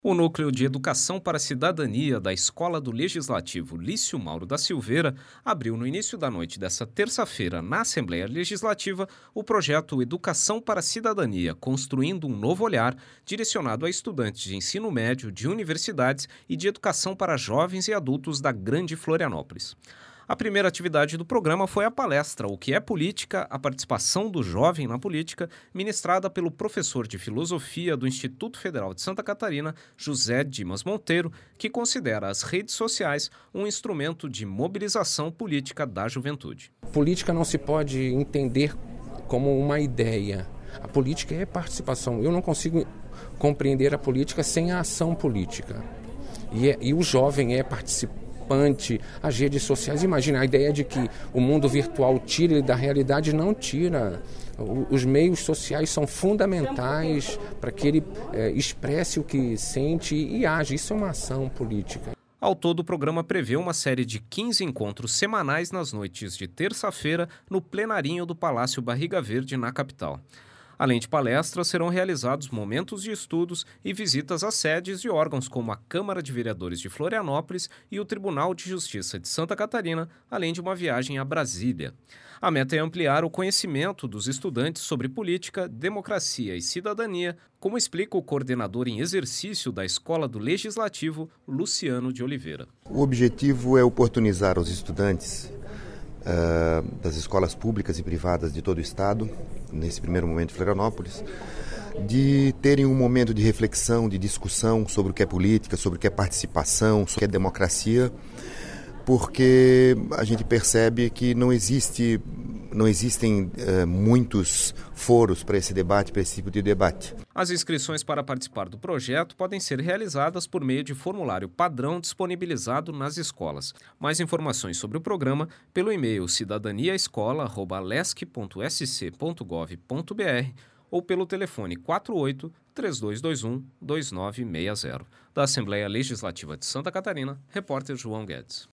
O Núcleo de Educação para a Cidadania da Escola do Legislativo Lício Mauro da Silveira abriu no início da noite desta terça-feira, na Assembleia Legislativa, o projeto Educação para a Cidadania, construindo um novo olhar, direcionado a estudantes de ensino médio, de universidades e de educação para jovens e adultos da Grande Florianópolis. A primeira atividade do programa foi a palestra O que é Política? A participação do jovem na política, ministrada pelo professor de filosofia do Instituto Federal de Santa Catarina, José Dimas Monteiro, que considera as redes sociais um instrumento de mobilização política da juventude. Política não se pode entender como uma ideia. A política é participação. Eu não consigo compreender a política sem a ação política. E o jovem é participante. As redes sociais, imagina a ideia de que o mundo virtual tira ele da realidade, não tira. Os meios sociais são fundamentais para que ele expresse o que sente e age. Isso é uma ação política. Ao todo, o programa prevê uma série de 15 encontros semanais nas noites de terça-feira no plenarinho do Palácio Barriga Verde, na capital. Além de palestras, serão realizados momentos de estudos e visitas a sedes de órgãos como a Câmara de Vereadores de Florianópolis e o Tribunal de Justiça de Santa Catarina, além de uma viagem a Brasília. A meta é ampliar o conhecimento dos estudantes sobre política, democracia e cidadania, como explica o coordenador em exercício da Escola do Legislativo, Luciano de Oliveira. O objetivo é oportunizar aos estudantes das escolas públicas e privadas de todo o estado, nesse primeiro momento de Florianópolis, de terem um momento de reflexão, de discussão sobre o que é política, sobre o que é participação, sobre o que é democracia, porque a gente percebe que não existem muitos foros para esse debate, para esse tipo de debate. As inscrições para participar do projeto podem ser realizadas por meio de formulário padrão disponibilizado nas escolas. Mais informações sobre o programa pelo e-mail cidadaniaescola@lesc.sc.gov.br ou pelo telefone 48 3221 2960. Da Assembleia Legislativa de Santa Catarina, repórter João Guedes.